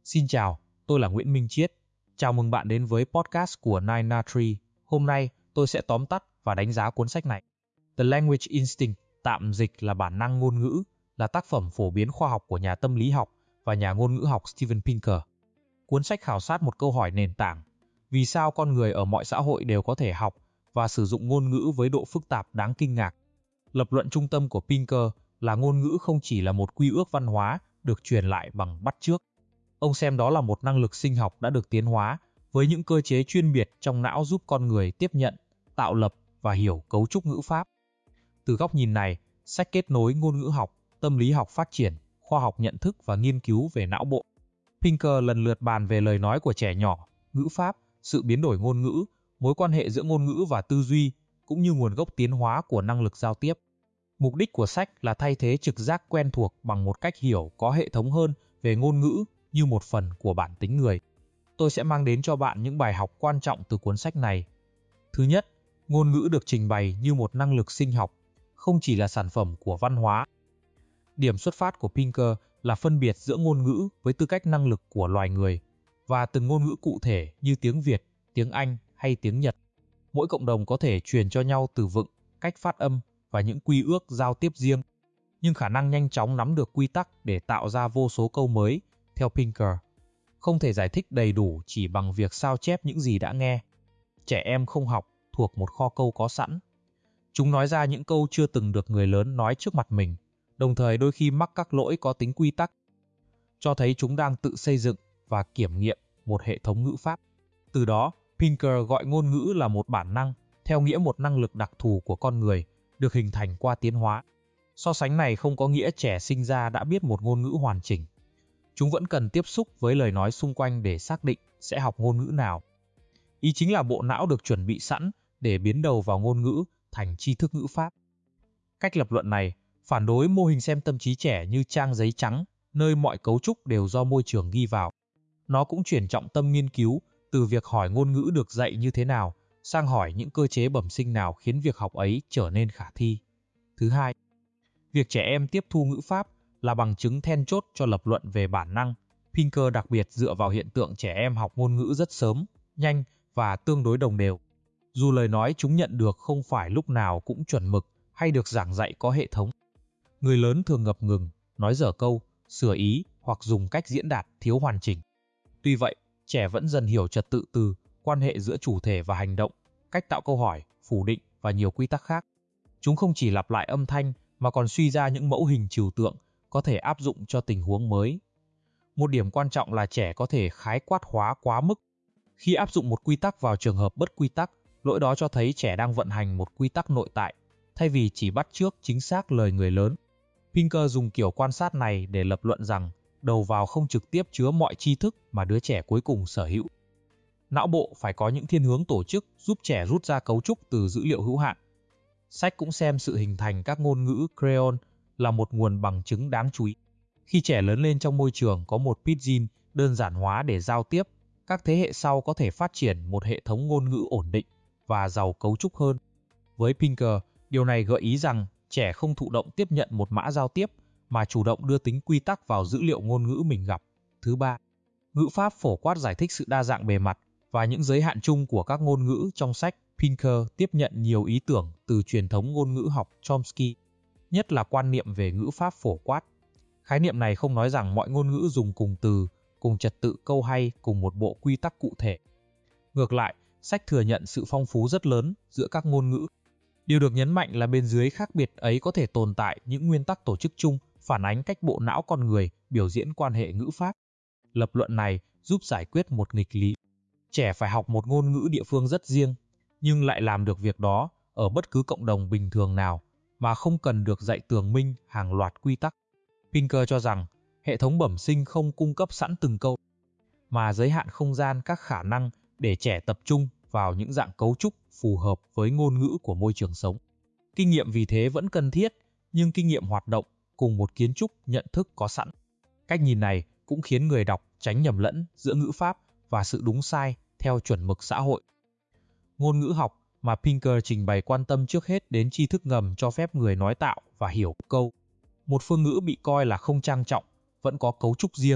Xin chào, tôi là Nguyễn Minh Chiết. Chào mừng bạn đến với podcast của Nine Na Tree. Hôm nay, tôi sẽ tóm tắt và đánh giá cuốn sách này. The Language Instinct, tạm dịch là bản năng ngôn ngữ, là tác phẩm phổ biến khoa học của nhà tâm lý học và nhà ngôn ngữ học Steven Pinker. Cuốn sách khảo sát một câu hỏi nền tảng: vì sao con người ở mọi xã hội đều có thể học và sử dụng ngôn ngữ với độ phức tạp đáng kinh ngạc. Lập luận trung tâm của Pinker là ngôn ngữ không chỉ là một quy ước văn hóa được truyền lại bằng bắt chước. Ông xem đó là một năng lực sinh học đã được tiến hóa với những cơ chế chuyên biệt trong não giúp con người tiếp nhận, tạo lập và hiểu cấu trúc ngữ pháp. Từ góc nhìn này, sách kết nối ngôn ngữ học, tâm lý học phát triển, khoa học nhận thức và nghiên cứu về não bộ. Pinker lần lượt bàn về lời nói của trẻ nhỏ, ngữ pháp, sự biến đổi ngôn ngữ, mối quan hệ giữa ngôn ngữ và tư duy, cũng như nguồn gốc tiến hóa của năng lực giao tiếp. Mục đích của sách là thay thế trực giác quen thuộc bằng một cách hiểu có hệ thống hơn về ngôn ngữ như một phần của bản tính người. Tôi sẽ mang đến cho bạn những bài học quan trọng từ cuốn sách này. Thứ nhất, ngôn ngữ được trình bày như một năng lực sinh học, không chỉ là sản phẩm của văn hóa. Điểm xuất phát của Pinker là phân biệt giữa ngôn ngữ với tư cách năng lực của loài người và từng ngôn ngữ cụ thể như tiếng Việt, tiếng Anh hay tiếng Nhật. Mỗi cộng đồng có thể truyền cho nhau từ vựng, cách phát âm và những quy ước giao tiếp riêng, nhưng khả năng nhanh chóng nắm được quy tắc để tạo ra vô số câu mới, theo Pinker, không thể giải thích đầy đủ chỉ bằng việc sao chép những gì đã nghe. Trẻ em không học thuộc một kho câu có sẵn. Chúng nói ra những câu chưa từng được người lớn nói trước mặt mình, đồng thời đôi khi mắc các lỗi có tính quy tắc, cho thấy chúng đang tự xây dựng và kiểm nghiệm một hệ thống ngữ pháp. Từ đó, Pinker gọi ngôn ngữ là một bản năng, theo nghĩa một năng lực đặc thù của con người, được hình thành qua tiến hóa. So sánh này không có nghĩa trẻ sinh ra đã biết một ngôn ngữ hoàn chỉnh. Chúng vẫn cần tiếp xúc với lời nói xung quanh để xác định sẽ học ngôn ngữ nào. Ý chính là bộ não được chuẩn bị sẵn để biến đầu vào ngôn ngữ thành tri thức ngữ pháp. Cách lập luận này phản đối mô hình xem tâm trí trẻ như trang giấy trắng, nơi mọi cấu trúc đều do môi trường ghi vào. Nó cũng chuyển trọng tâm nghiên cứu từ việc hỏi ngôn ngữ được dạy như thế nào sang hỏi những cơ chế bẩm sinh nào khiến việc học ấy trở nên khả thi. Thứ hai, việc trẻ em tiếp thu ngữ pháp là bằng chứng then chốt cho lập luận về bản năng. Pinker đặc biệt dựa vào hiện tượng trẻ em học ngôn ngữ rất sớm, nhanh và tương đối đồng đều. Dù lời nói chúng nhận được không phải lúc nào cũng chuẩn mực hay được giảng dạy có hệ thống. Người lớn thường ngập ngừng, nói dở câu, sửa ý hoặc dùng cách diễn đạt thiếu hoàn chỉnh. Tuy vậy, trẻ vẫn dần hiểu trật tự từ, quan hệ giữa chủ thể và hành động, cách tạo câu hỏi, phủ định và nhiều quy tắc khác. Chúng không chỉ lặp lại âm thanh mà còn suy ra những mẫu hình trừu tượng có thể áp dụng cho tình huống mới. Một điểm quan trọng là trẻ có thể khái quát hóa quá mức. Khi áp dụng một quy tắc vào trường hợp bất quy tắc, lỗi đó cho thấy trẻ đang vận hành một quy tắc nội tại, thay vì chỉ bắt chước chính xác lời người lớn. Pinker dùng kiểu quan sát này để lập luận rằng đầu vào không trực tiếp chứa mọi tri thức mà đứa trẻ cuối cùng sở hữu. Não bộ phải có những thiên hướng tổ chức giúp trẻ rút ra cấu trúc từ dữ liệu hữu hạn. Sách cũng xem sự hình thành các ngôn ngữ Creole là một nguồn bằng chứng đáng chú ý. Khi trẻ lớn lên trong môi trường có một pidgin đơn giản hóa để giao tiếp, các thế hệ sau có thể phát triển một hệ thống ngôn ngữ ổn định và giàu cấu trúc hơn. Với Pinker, điều này gợi ý rằng trẻ không thụ động tiếp nhận một mã giao tiếp mà chủ động đưa tính quy tắc vào dữ liệu ngôn ngữ mình gặp. Thứ ba, ngữ pháp phổ quát giải thích sự đa dạng bề mặt và những giới hạn chung của các ngôn ngữ trong sách. Pinker tiếp nhận nhiều ý tưởng từ truyền thống ngôn ngữ học Chomsky, nhất là quan niệm về ngữ pháp phổ quát. Khái niệm này không nói rằng mọi ngôn ngữ dùng cùng từ, cùng trật tự câu hay cùng một bộ quy tắc cụ thể. Ngược lại, sách thừa nhận sự phong phú rất lớn giữa các ngôn ngữ. Điều được nhấn mạnh là bên dưới khác biệt ấy có thể tồn tại những nguyên tắc tổ chức chung phản ánh cách bộ não con người biểu diễn quan hệ ngữ pháp. Lập luận này giúp giải quyết một nghịch lý. Trẻ phải học một ngôn ngữ địa phương rất riêng, nhưng lại làm được việc đó ở bất cứ cộng đồng bình thường nào mà không cần được dạy tường minh hàng loạt quy tắc. Pinker cho rằng hệ thống bẩm sinh không cung cấp sẵn từng câu, mà giới hạn không gian các khả năng để trẻ tập trung vào những dạng cấu trúc phù hợp với ngôn ngữ của môi trường sống. Kinh nghiệm vì thế vẫn cần thiết, nhưng kinh nghiệm hoạt động cùng một kiến trúc nhận thức có sẵn. Cách nhìn này cũng khiến người đọc tránh nhầm lẫn giữa ngữ pháp và sự đúng sai theo chuẩn mực xã hội. Ngôn ngữ học mà Pinker trình bày quan tâm trước hết đến tri thức ngầm cho phép người nói tạo và hiểu câu. Một phương ngữ bị coi là không trang trọng, vẫn có cấu trúc riêng,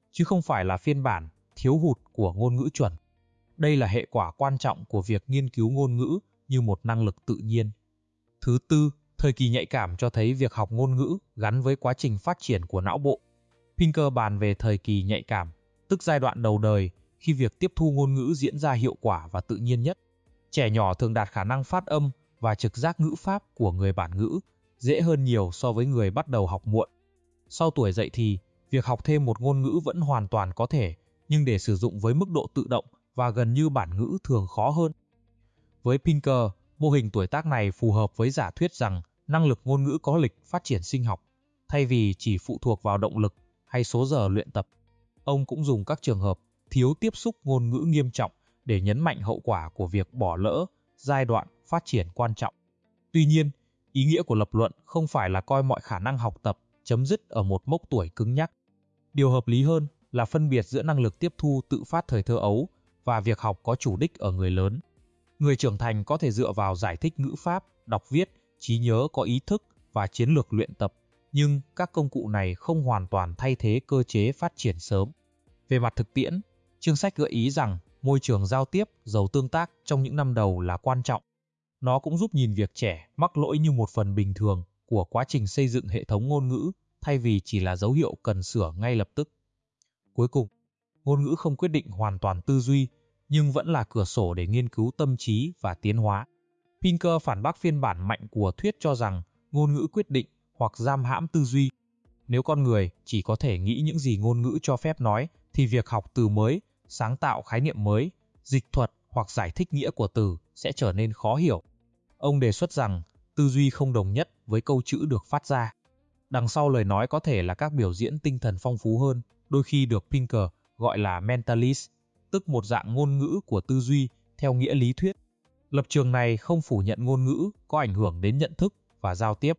chứ không phải là phiên bản thiếu hụt của ngôn ngữ chuẩn. Đây là hệ quả quan trọng của việc nghiên cứu ngôn ngữ như một năng lực tự nhiên. Thứ tư, thời kỳ nhạy cảm cho thấy việc học ngôn ngữ gắn với quá trình phát triển của não bộ. Pinker bàn về thời kỳ nhạy cảm, tức giai đoạn đầu đời khi việc tiếp thu ngôn ngữ diễn ra hiệu quả và tự nhiên nhất. Trẻ nhỏ thường đạt khả năng phát âm và trực giác ngữ pháp của người bản ngữ dễ hơn nhiều so với người bắt đầu học muộn. Sau tuổi dậy thì, việc học thêm một ngôn ngữ vẫn hoàn toàn có thể, nhưng để sử dụng với mức độ tự động và gần như bản ngữ thường khó hơn. Với Pinker, mô hình tuổi tác này phù hợp với giả thuyết rằng năng lực ngôn ngữ có lịch phát triển sinh học, thay vì chỉ phụ thuộc vào động lực hay số giờ luyện tập. Ông cũng dùng các trường hợp thiếu tiếp xúc ngôn ngữ nghiêm trọng để nhấn mạnh hậu quả của việc bỏ lỡ giai đoạn phát triển quan trọng. Tuy nhiên, ý nghĩa của lập luận không phải là coi mọi khả năng học tập chấm dứt ở một mốc tuổi cứng nhắc. Điều hợp lý hơn là phân biệt giữa năng lực tiếp thu tự phát thời thơ ấu và việc học có chủ đích ở người lớn. Người trưởng thành có thể dựa vào giải thích ngữ pháp, đọc viết, trí nhớ có ý thức và chiến lược luyện tập, nhưng các công cụ này không hoàn toàn thay thế cơ chế phát triển sớm. Về mặt thực tiễn, chương sách gợi ý rằng môi trường giao tiếp giàu tương tác trong những năm đầu là quan trọng. Nó cũng giúp nhìn việc trẻ mắc lỗi như một phần bình thường của quá trình xây dựng hệ thống ngôn ngữ, thay vì chỉ là dấu hiệu cần sửa ngay lập tức. Cuối cùng, ngôn ngữ không quyết định hoàn toàn tư duy, nhưng vẫn là cửa sổ để nghiên cứu tâm trí và tiến hóa. Pinker phản bác phiên bản mạnh của thuyết cho rằng ngôn ngữ quyết định hoặc giam hãm tư duy. Nếu con người chỉ có thể nghĩ những gì ngôn ngữ cho phép nói, thì việc học từ mới, sáng tạo khái niệm mới, dịch thuật hoặc giải thích nghĩa của từ sẽ trở nên khó hiểu. Ông đề xuất rằng tư duy không đồng nhất với câu chữ được phát ra. Đằng sau lời nói có thể là các biểu diễn tinh thần phong phú hơn, đôi khi được Pinker gọi là mentalist, tức một dạng ngôn ngữ của tư duy theo nghĩa lý thuyết. Lập trường này không phủ nhận ngôn ngữ có ảnh hưởng đến nhận thức và giao tiếp.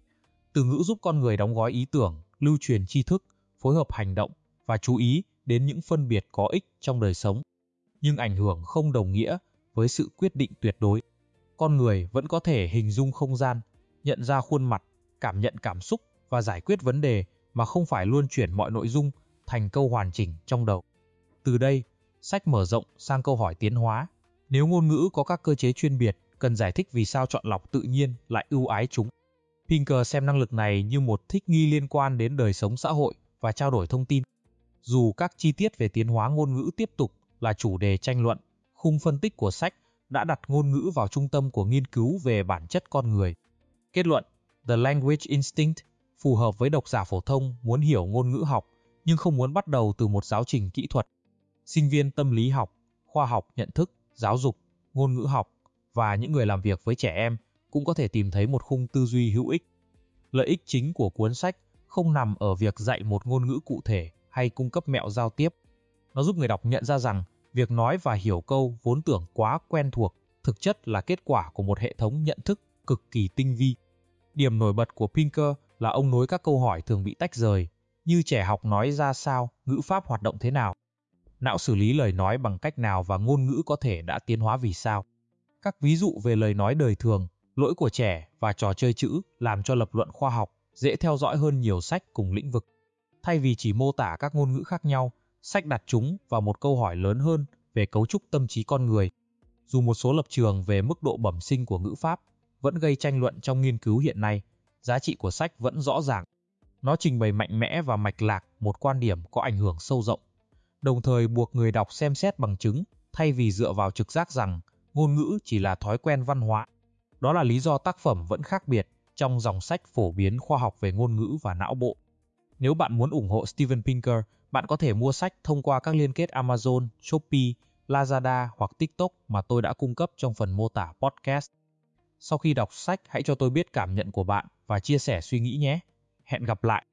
Từ ngữ giúp con người đóng gói ý tưởng, lưu truyền tri thức, phối hợp hành động và chú ý đến những phân biệt có ích trong đời sống. Nhưng ảnh hưởng không đồng nghĩa với sự quyết định tuyệt đối. Con người vẫn có thể hình dung không gian, nhận ra khuôn mặt, cảm nhận cảm xúc và giải quyết vấn đề mà không phải luôn chuyển mọi nội dung thành câu hoàn chỉnh trong đầu. Từ đây, sách mở rộng sang câu hỏi tiến hóa. Nếu ngôn ngữ có các cơ chế chuyên biệt, cần giải thích vì sao chọn lọc tự nhiên lại ưu ái chúng. Pinker xem năng lực này như một thích nghi liên quan đến đời sống xã hội và trao đổi thông tin. Dù các chi tiết về tiến hóa ngôn ngữ tiếp tục là chủ đề tranh luận, khung phân tích của sách đã đặt ngôn ngữ vào trung tâm của nghiên cứu về bản chất con người. Kết luận, The Language Instinct phù hợp với độc giả phổ thông muốn hiểu ngôn ngữ học nhưng không muốn bắt đầu từ một giáo trình kỹ thuật. Sinh viên tâm lý học, khoa học nhận thức, giáo dục, ngôn ngữ học và những người làm việc với trẻ em cũng có thể tìm thấy một khung tư duy hữu ích. Lợi ích chính của cuốn sách không nằm ở việc dạy một ngôn ngữ cụ thể hay cung cấp mẹo giao tiếp. Nó giúp người đọc nhận ra rằng việc nói và hiểu câu vốn tưởng quá quen thuộc thực chất là kết quả của một hệ thống nhận thức cực kỳ tinh vi. Điểm nổi bật của Pinker là ông nối các câu hỏi thường bị tách rời, như trẻ học nói ra sao, ngữ pháp hoạt động thế nào, não xử lý lời nói bằng cách nào và ngôn ngữ có thể đã tiến hóa vì sao. Các ví dụ về lời nói đời thường, lỗi của trẻ và trò chơi chữ làm cho lập luận khoa học dễ theo dõi hơn nhiều sách cùng lĩnh vực. Thay vì chỉ mô tả các ngôn ngữ khác nhau, sách đặt chúng vào một câu hỏi lớn hơn về cấu trúc tâm trí con người. Dù một số lập trường về mức độ bẩm sinh của ngữ pháp vẫn gây tranh luận trong nghiên cứu hiện nay, giá trị của sách vẫn rõ ràng. Nó trình bày mạnh mẽ và mạch lạc một quan điểm có ảnh hưởng sâu rộng, đồng thời buộc người đọc xem xét bằng chứng thay vì dựa vào trực giác rằng ngôn ngữ chỉ là thói quen văn hóa. Đó là lý do tác phẩm vẫn khác biệt trong dòng sách phổ biến khoa học về ngôn ngữ và não bộ. Nếu bạn muốn ủng hộ Steven Pinker, bạn có thể mua sách thông qua các liên kết Amazon, Shopee, Lazada hoặc TikTok mà tôi đã cung cấp trong phần mô tả podcast. Sau khi đọc sách, hãy cho tôi biết cảm nhận của bạn và chia sẻ suy nghĩ nhé. Hẹn gặp lại!